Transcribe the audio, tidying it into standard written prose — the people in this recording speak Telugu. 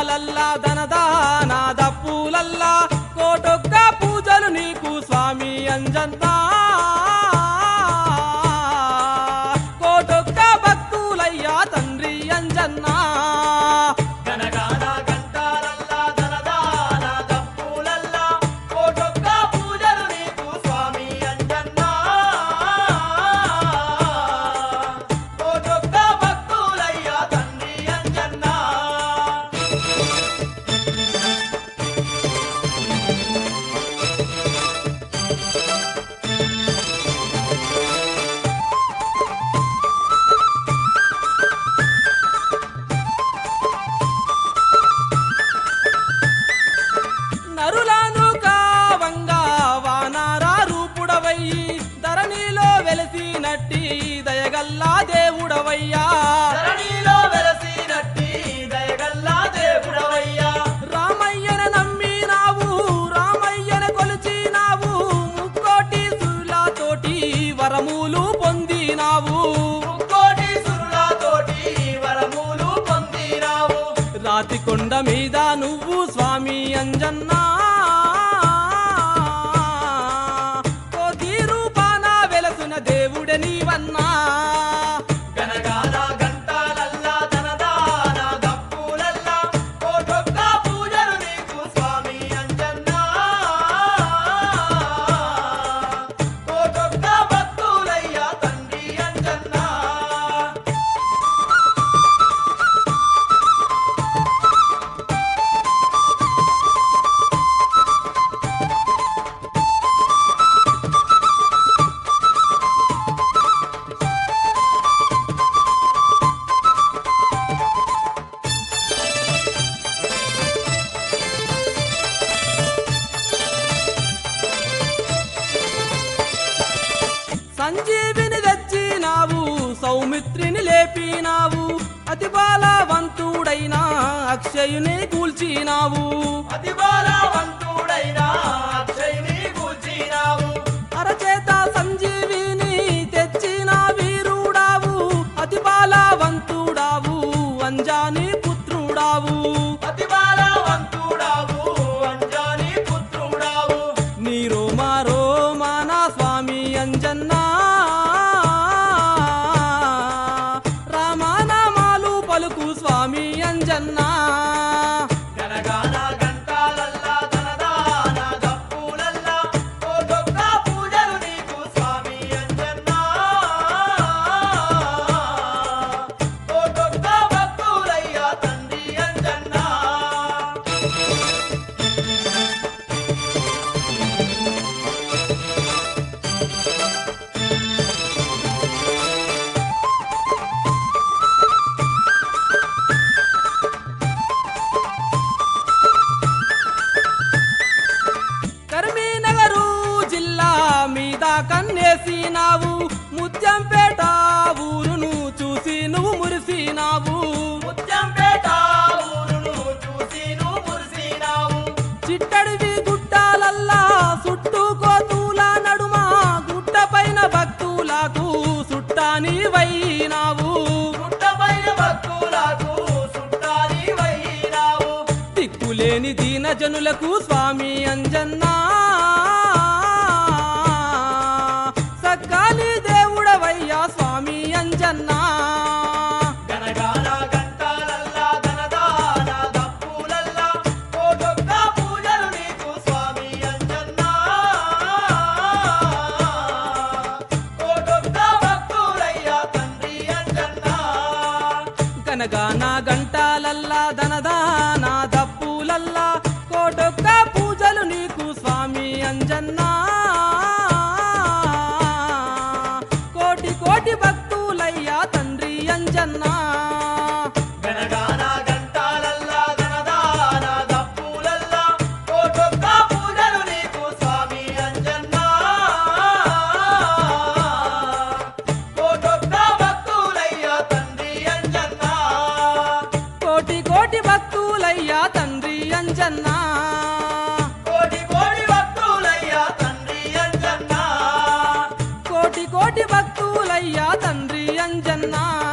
గంటాలల్లా ధనదాన దప్పులల్లా కోటొక్క పూజలు నీకు స్వామి అంజన్నా కోటొక్క భక్తులయ్యా తండ్రి అంజన్నా గనగాన గంటాలల్లా ధనదాన దప్పులల్లా కోటొక్క పూజలు నీకు స్వామి అంజన్నా కోటొక్క భక్తులయ్యా తండ్రి అంజన్నా నరులను కావంగా వానారా రూపుడవయ్యి ధరణిలో వెలసినట్టి దయగల్లా దేవుడవయ్యా ధరణిలో వెలసినట్టి దయగల్లా దేవుడవయ్యా రామయ్యన నమ్మినావు రామయ్యన కొలిచినావు ముక్కోటి సురులతోటి వరములు పొందినావు ముక్కోటి సురులతోటి వరములు పొందినావు రాతి కొండ మీద నువ్వు స్వామి అంజన్నా కోటి రూపాన వెలసిన దేవుడే నీవన్నా గనగాన గంటాలల్లా ధనదాన దప్పులల్లా కోటొక్క పూజలు నీకు స్వామి అంజన్నా కోటొక్క భక్తులయ్యా తండ్రి అంజన్నా సంజీవిని తెచ్చినావు సౌమిత్రిని లేపినావు అతి బాలవంతుడైన అక్షయుని కూల్చినావు అతి బాలవంతుడైన అక్షయుని కూల్చినావు అరచేత సంజీవిని తెచ్చిన వీరుడావు అతి బాలవంతుడావు అంజాని పుత్రుడావు అతి బాలవంతుడావు అంజాని పుత్రుడావు నీ రోమా రోమాన స్వామి అంజన్నా రామనామాలు పలుకు స్వామి అంజన్నా గనగాన గంటాలల్లా ధనదాన దప్పులల్లా కోటొక్క పూజలు నీకు స్వామి అంజన్నా కోటొక్క భక్తులయ్యా తండ్రి అంజన్నా కరీంనగరు జిల్లా మీద కన్నేసినావు ముత్యంపేట ఊరును చూసి నువ్వు మురిసినావు ముత్యంపేట ఊరును చూసి నువ్వు మురిసినావు చిట్టడివి గుట్టాలల్లా చుట్టుకోతుల నడుమ గుట్ట పైన భక్తులకు సుట్టాని వైనావు పుట్టపైన భక్తులకు సుట్టాని వైనావు దిక్కులేని దీన జనులకు స్వామి అంజన్నా సక్కాలి దేవుడవయ్యా స్వామి అంజన్నా గనగాన గంటాలల్లా ధనదాన దప్పులల్లా కోటొక్క పూజలు నీకు స్వామి అంజన్నా కోటొక్క భక్తులయ్యా తండ్రి అంజన్నా గనగాన గంటాలల్లా ధనదాన దప్పులల్లా కోటొక్క పూజలు నీకు స్వామి అంజన్నా కోటి కోటి భక్తులయ్యా తండ్రి అంజన్నా గనగాన గంటాలల్లా ధనదాన దప్పులల్లా కోటొక్క పూజలు నీకు స్వామి అంజన్నా కోటొక్క భక్తులయ్యా తండ్రి అంజన్నా కోటి కోటి భక్తులయ్యా తండ్రి అంజన్నా కోటి కోటి భక్తులయ్యా తండ్రి అంజన్నా కోటి కోటి భక్తులయ్యా తండ్రి అంజన్నా